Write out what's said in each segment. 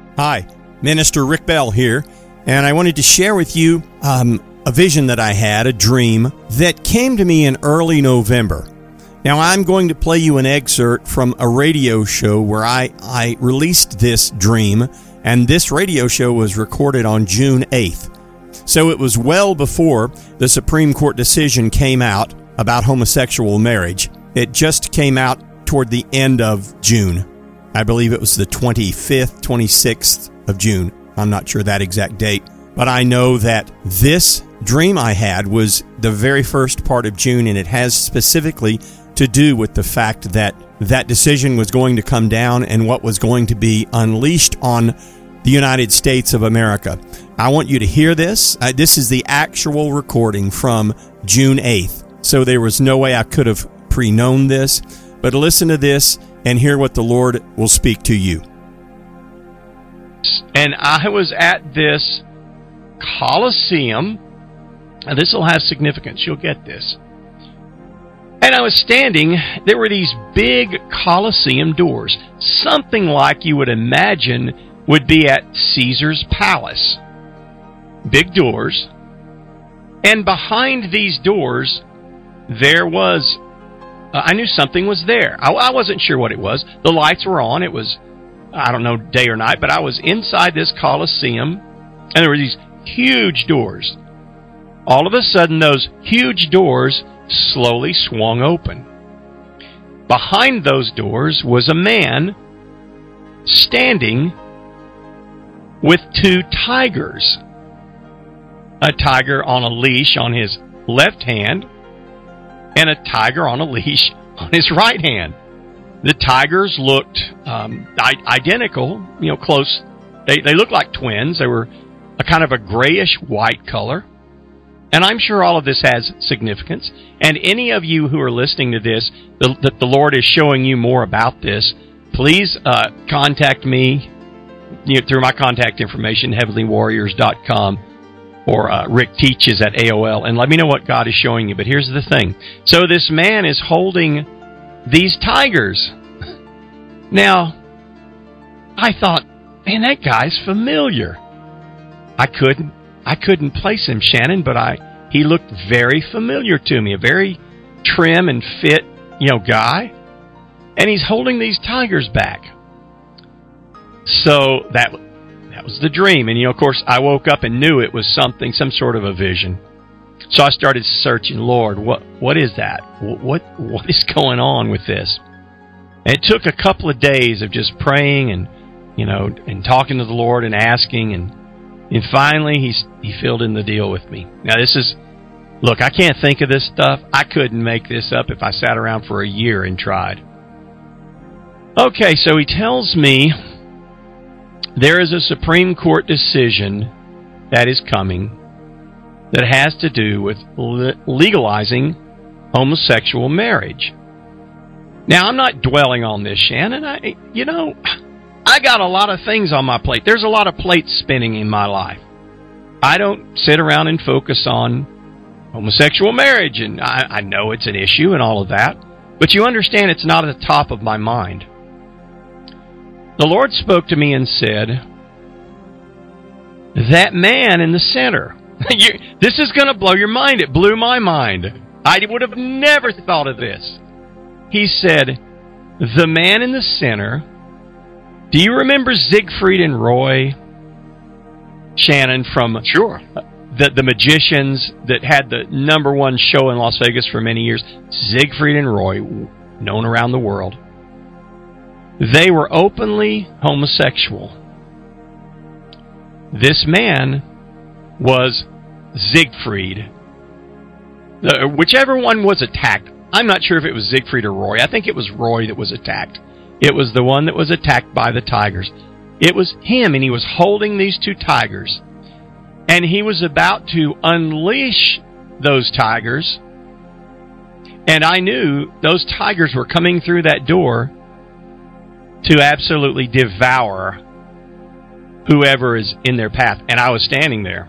Hi, Minister Rick Bell here, and I wanted to share with you a vision that I had, a dream, that came to me in early November. Now, I'm going to play you an excerpt from a radio show where I released this dream, and this radio show was recorded on June 8th. So it was well before the Supreme Court decision came out about homosexual marriage. It just came out toward the end of June. I believe it was the 25th, 26th of June. I'm not sure that exact date. But I know that this dream I had was the very first part of June, and it has specifically to do with the fact that that decision was going to come down and what was going to be unleashed on the United States of America. I want you to hear this. This is the actual recording from June 8th. So there was no way I could have pre-known this. But listen to this and hear what the Lord will speak to you. And I was at this Coliseum, and this will have significance. You'll get this. And I was standing, there were these big Coliseum doors, something like you would imagine would be at Caesar's palace. Big doors. And behind these doors, there was, I knew something was there. I wasn't sure what it was. The lights were on. It was, I don't know, day or night, but I was inside this Coliseum, and there were these huge doors. All of a sudden, those huge doors slowly swung open. Behind those doors was a man standing with two tigers. A tiger on a leash on his left hand, and a tiger on a leash on his right hand. The tigers looked identical, close. They looked like twins. They were a kind of a grayish-white color. And I'm sure all of this has significance. And any of you who are listening to this, that the Lord is showing you more about this, please contact me through my contact information, heavenlywarriors.com, or Rick Teaches at AOL, and let me know what God is showing you. But here's the thing. So this man is holding these tigers. Now, I thought, man, that guy's familiar. I couldn't place him, Shannon, but he looked very familiar to me, a very trim and fit, guy. And he's holding these tigers back. So that was the dream. And, of course, I woke up and knew it was something, some sort of a vision. So I started searching, Lord, what is that? What is going on with this? And it took a couple of days of just praying and, and talking to the Lord and asking. And finally, he filled in the deal with me. Now, look, I can't think of this stuff. I couldn't make this up if I sat around for a year and tried. Okay, so he tells me there is a Supreme Court decision that is coming that has to do with legalizing homosexual marriage. Now, I'm not dwelling on this, Shannon. I got a lot of things on my plate. There's a lot of plates spinning in my life. I don't sit around and focus on homosexual marriage, and I know it's an issue and all of that, but you understand it's not at the top of my mind. The Lord spoke to me and said, that man in the center, this is going to blow your mind. It blew my mind. I would have never thought of this. He said, the man in the center, do you remember Siegfried and Roy, Shannon, from Sure. The magicians that had the #1 show in Las Vegas for many years? Siegfried and Roy, known around the world. They were openly homosexual. This man was Siegfried. Whichever one was attacked, I'm not sure if it was Siegfried or Roy. I think it was Roy that was attacked. It was the one that was attacked by the tigers. It was him, and he was holding these two tigers. And he was about to unleash those tigers. And I knew those tigers were coming through that door to absolutely devour whoever is in their path. And I was standing there.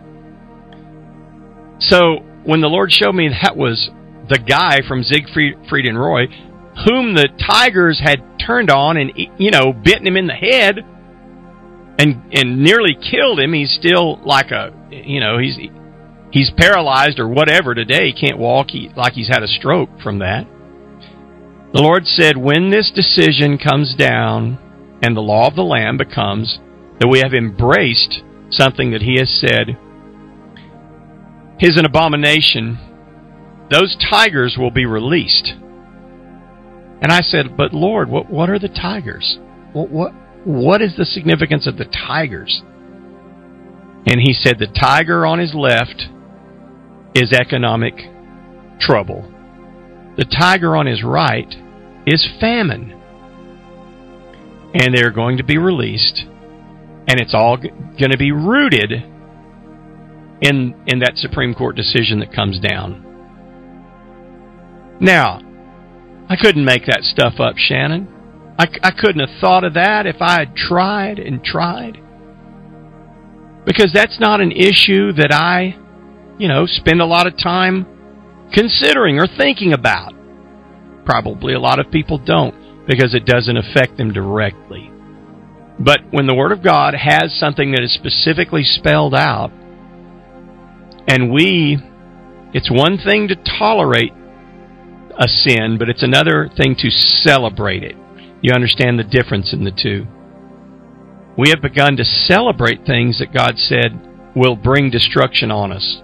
So when the Lord showed me that was the guy from Siegfried and Roy, whom the tigers had turned on and, bitten him in the head, and nearly killed him. He's still like he's paralyzed or whatever today. He can't walk, like he's had a stroke from that. The Lord said, when this decision comes down and the law of the land becomes that we have embraced something that He has said is an abomination, those tigers will be released. And I said, but Lord, what are the tigers? What is the significance of the tigers? And He said the tiger on His left is economic trouble. The tiger on His right is famine. And they're going to be released. And it's all going to be rooted in that Supreme Court decision that comes down. Now, I couldn't make that stuff up, Shannon. I couldn't have thought of that if I had tried and tried. Because that's not an issue that I, spend a lot of time considering or thinking about. Probably a lot of people don't, because it doesn't affect them directly. But when the Word of God has something that is specifically spelled out, and it's one thing to tolerate a sin, but it's another thing to celebrate it. You understand the difference in the two. We have begun to celebrate things that God said will bring destruction on us.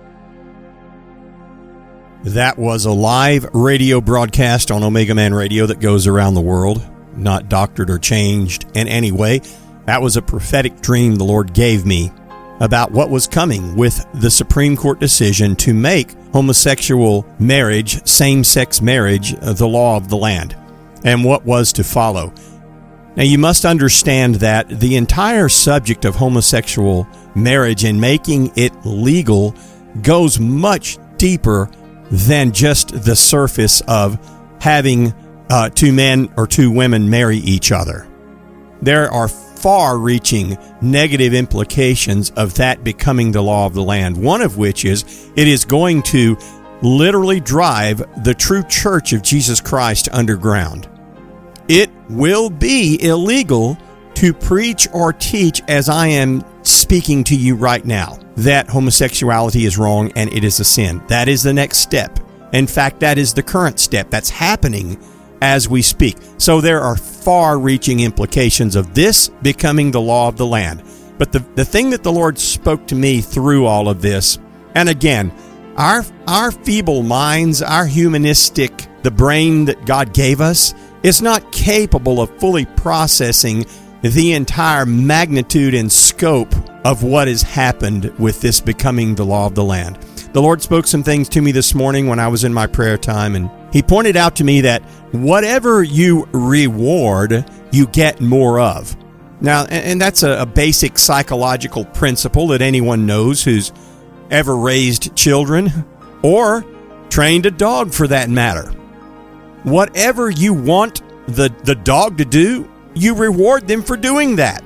That was a live radio broadcast on Omega Man Radio that goes around the world, not doctored or changed in any way. That was a prophetic dream the Lord gave me about what was coming with the Supreme Court decision to make homosexual marriage, same-sex marriage, the law of the land, and what was to follow. Now, you must understand that the entire subject of homosexual marriage and making it legal goes much deeper than just the surface of having two men or two women marry each other. There are far-reaching negative implications of that becoming the law of the land, one of which is it is going to literally drive the true church of Jesus Christ underground. It will be illegal to preach or teach, as I am speaking to you right now, that homosexuality is wrong and it is a sin. That is the next step. In fact, that is the current step. That's happening as we speak. So there are far-reaching implications of this becoming the law of the land. But the thing that the Lord spoke to me through all of this, and again, our feeble minds, our humanistic, the brain that God gave us, is not capable of fully processing the entire magnitude and scope of what has happened with this becoming the law of the land. The Lord spoke some things to me this morning when I was in my prayer time, and He pointed out to me that whatever you reward, you get more of. Now, and that's a basic psychological principle that anyone knows who's ever raised children or trained a dog for that matter. Whatever you want the dog to do, you reward them for doing that.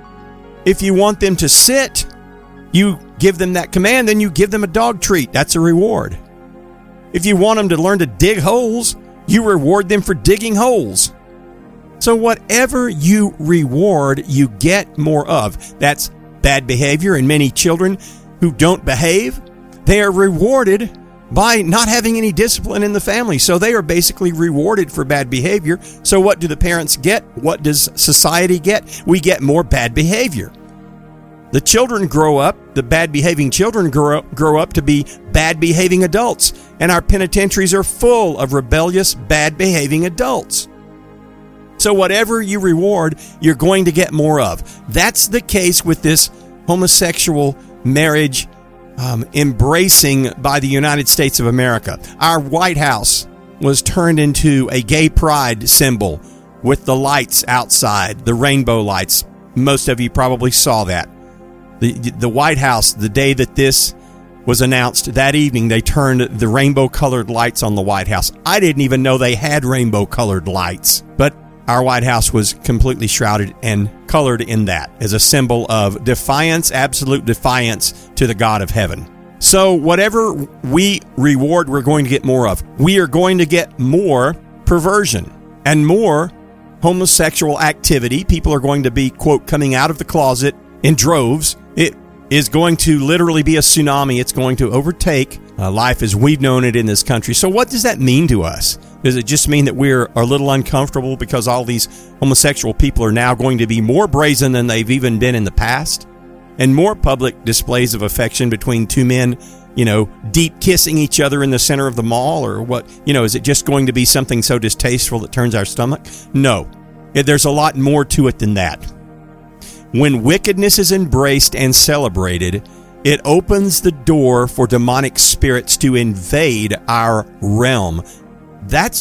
If you want them to sit, you give them that command, then you give them a dog treat. That's a reward. If you want them to learn to dig holes, you reward them for digging holes. So whatever you reward, you get more of. That's bad behavior, and many children who don't behave, they are rewarded by not having any discipline in the family. So they are basically rewarded for bad behavior. So what do the parents get? What does society get? We get more bad behavior. The children grow up, the bad-behaving children grow up to be bad-behaving adults, and our penitentiaries are full of rebellious, bad-behaving adults. So whatever you reward, you're going to get more of. That's the case with this homosexual marriage embracing by the United States of America. Our White House was turned into a gay pride symbol with the lights outside, the rainbow lights. Most of you probably saw that. The White House, the day that this was announced, that evening they turned the rainbow-colored lights on the White House. I didn't even know they had rainbow-colored lights, but our White House was completely shrouded and colored in that as a symbol of defiance, absolute defiance to the God of heaven. So whatever we reward, we're going to get more of. We are going to get more perversion and more homosexual activity. People are going to be, quote, coming out of the closet in droves. It is going to literally be a tsunami. It's going to overtake life as we've known it in this country. So what does that mean to us? Does it just mean that we're a little uncomfortable because all these homosexual people are now going to be more brazen than they've even been in the past? And more public displays of affection between two men, deep kissing each other in the center of the mall? Or what, is it just going to be something so distasteful that turns our stomach? No, there's a lot more to it than that. When wickedness is embraced and celebrated, it opens the door for demonic spirits to invade our realm. That's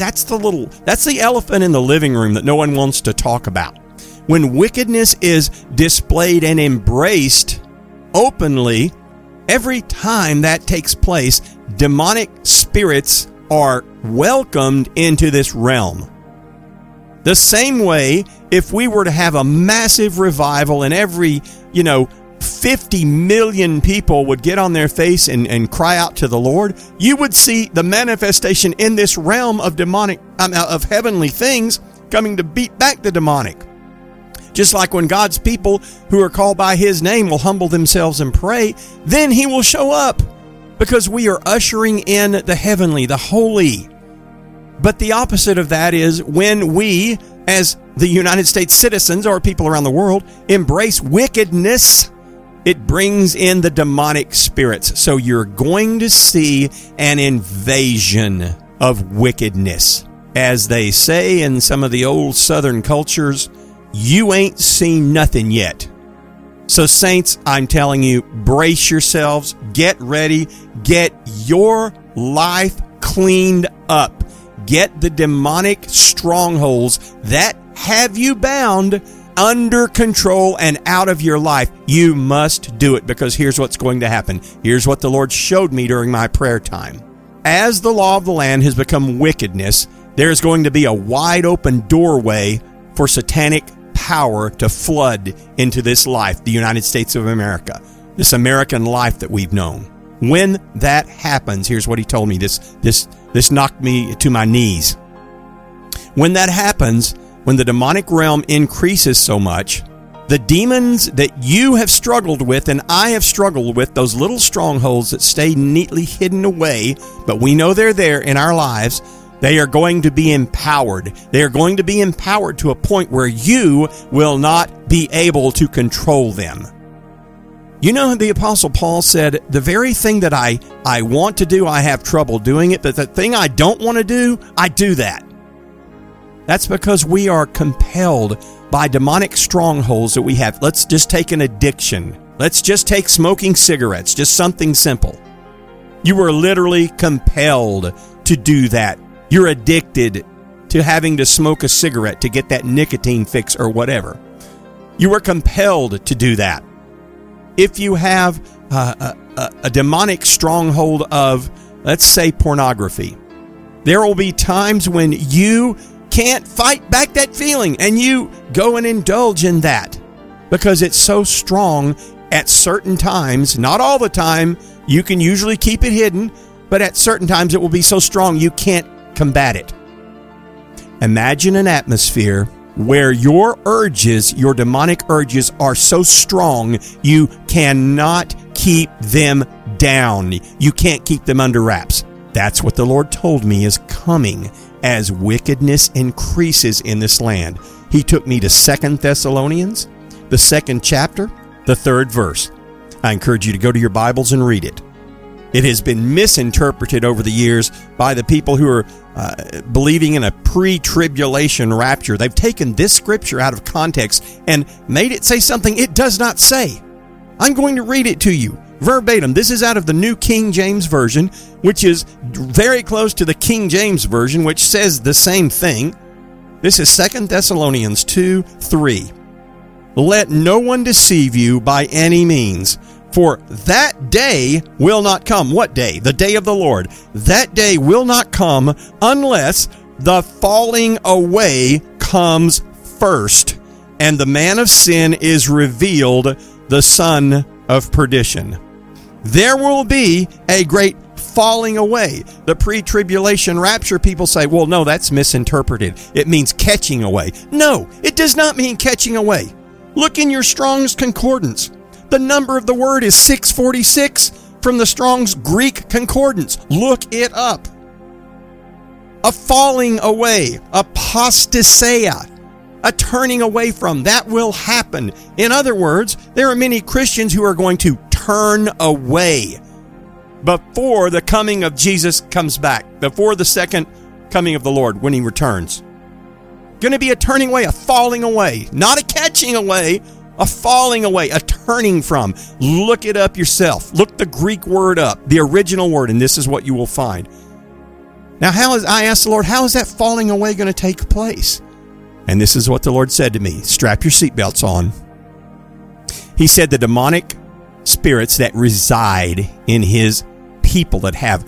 the elephant in the living room that no one wants to talk about. When wickedness is displayed and embraced openly, every time that takes place, demonic spirits are welcomed into this realm. The same way, if we were to have a massive revival and every, 50 million people would get on their face and cry out to the Lord, you would see the manifestation in this realm of of heavenly things coming to beat back the demonic. Just like when God's people who are called by His name will humble themselves and pray, then He will show up, because we are ushering in the heavenly, the holy. But the opposite of that is when we, as the United States citizens or people around the world, embrace wickedness, it brings in the demonic spirits. So you're going to see an invasion of wickedness. As they say in some of the old Southern cultures, you ain't seen nothing yet. So saints, I'm telling you, brace yourselves, get ready, get your life cleaned up. Get the demonic strongholds that have you bound under control and out of your life. You must do it, because here's what's going to happen. Here's what the Lord showed me during my prayer time. As the law of the land has become wickedness, there's going to be a wide open doorway for satanic power to flood into this life, the United States of America, this American life that we've known. When that happens, here's what He told me. This knocked me to my knees. When that happens, when the demonic realm increases so much, the demons that you have struggled with and I have struggled with, those little strongholds that stay neatly hidden away, but we know they're there in our lives, they are going to be empowered. They are going to be empowered to a point where you will not be able to control them. The Apostle Paul said, the very thing that I want to do, I have trouble doing it, but the thing I don't want to do, I do that. That's because we are compelled by demonic strongholds that we have. Let's just take an addiction. Let's just take smoking cigarettes, just something simple. You are literally compelled to do that. You're addicted to having to smoke a cigarette to get that nicotine fix or whatever. You are compelled to do that. If you have a demonic stronghold of, let's say, pornography, there will be times when you can't fight back that feeling and you go and indulge in that because it's so strong at certain times. Not all the time. You can usually keep it hidden, but at certain times it will be so strong you can't combat it. Imagine an atmosphere where your urges, your demonic urges, are so strong you cannot keep them down. You can't keep them under wraps. That's what the Lord told me is coming as wickedness increases in this land. He took me to 2 Thessalonians, the 2nd chapter, the 3rd verse. I encourage you to go to your Bibles and read it. It has been misinterpreted over the years by the people who are believing in a pre-tribulation rapture. They've taken this scripture out of context and made it say something it does not say. I'm going to read it to you verbatim. This is out of the New King James Version, which is very close to the King James Version, which says the same thing. This is 2 Thessalonians 2:3. Let no one deceive you by any means, for that day will not come. What day? The day of the Lord. That day will not come unless the falling away comes first, and the man of sin is revealed, the son of perdition. There will be a great falling away. The pre-tribulation rapture people say, well, no, that's misinterpreted. It means catching away. No, it does not mean catching away. Look in your Strong's Concordance. The number of the word is 646 from the Strong's Greek Concordance. Look it up. A falling away, apostasia, a turning away from, that will happen. In other words, there are many Christians who are going to turn away before the coming of Jesus comes back, before the second coming of the Lord when He returns. Going to be a turning away, a falling away, not a catching away, a falling away, a turning from. Look it up yourself. Look the Greek word up, the original word, and this is what you will find. Now, I asked the Lord, how is that falling away going to take place? And this is what the Lord said to me. Strap your seatbelts on. He said the demonic spirits that reside in His people that have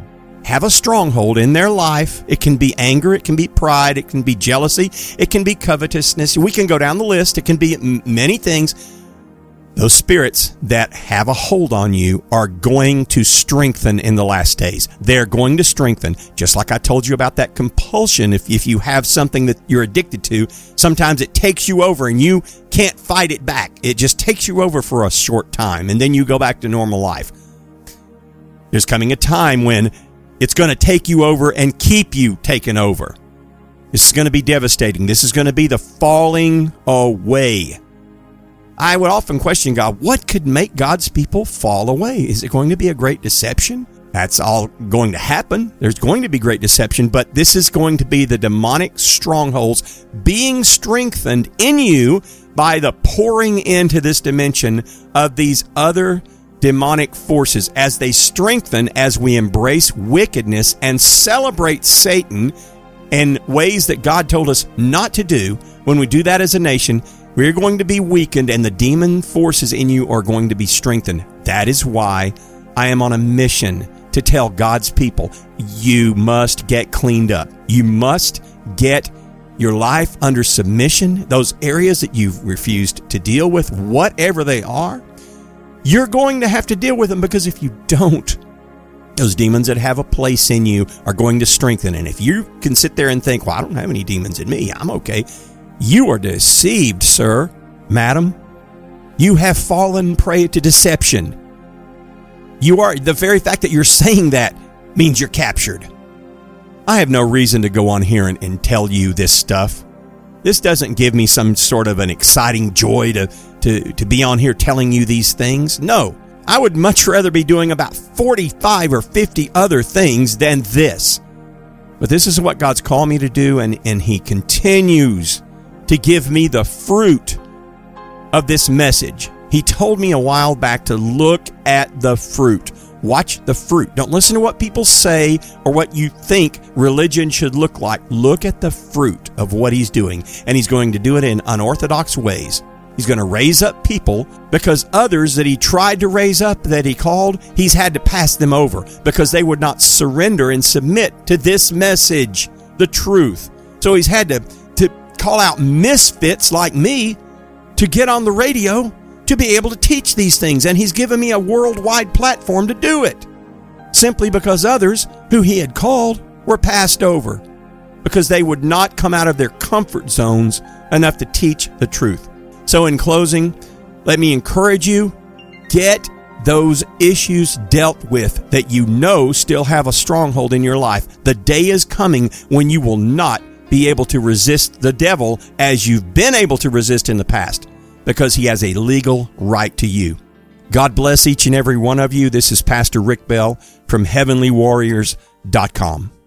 a stronghold in their life. It can be anger, it can be pride, it can be jealousy, it can be covetousness. We can go down the list. It can be many things. Those spirits that have a hold on you are going to strengthen in the last days. They're going to strengthen. Just like I told you about that compulsion. If you have something that you're addicted to, sometimes it takes you over and you can't fight it back. It just takes you over for a short time and then you go back to normal life. There's coming a time when it's going to take you over and keep you taken over. This is going to be devastating. This is going to be the falling away. I would often question God, what could make God's people fall away? Is it going to be a great deception? That's all going to happen. There's going to be great deception, but this is going to be the demonic strongholds being strengthened in you by the pouring into this dimension of these other demonic forces as they strengthen as we embrace wickedness and celebrate Satan in ways that God told us not to do. When we do that as a nation, we're going to be weakened and the demon forces in you are going to be strengthened. That is why I am on a mission to tell God's people, you must get cleaned up. You must get your life under submission. Those areas that you've refused to deal with, whatever they are, you're going to have to deal with them, because if you don't, those demons that have a place in you are going to strengthen. And if you can sit there and think, well, I don't have any demons in me, I'm okay. You are deceived, sir, madam. You have fallen prey to deception. You are, the very fact that you're saying that means you're captured. I have no reason to go on here and tell you this stuff. This doesn't give me some sort of an exciting joy to be on here telling you these things. No, I would much rather be doing about 45 or 50 other things than this. But this is what God's called me to do, and He continues to give me the fruit of this message. He told me a while back to look at the fruit. Watch the fruit. Don't listen to what people say or what you think religion should look like. Look at the fruit of what He's doing. And He's going to do it in unorthodox ways. He's going to raise up people because others that He tried to raise up, that He called, He's had to pass them over because they would not surrender and submit to this message, the truth. So He's had to call out misfits like me to get on the radio to be able to teach these things. And He's given me a worldwide platform to do it, simply because others who He had called were passed over because they would not come out of their comfort zones enough to teach the truth. So in closing, let me encourage you, get those issues dealt with that you know still have a stronghold in your life. The day is coming when you will not be able to resist the devil as you've been able to resist in the past, because he has a legal right to you. God bless each and every one of you. This is Pastor Rick Bell from HeavenlyWarriors.com.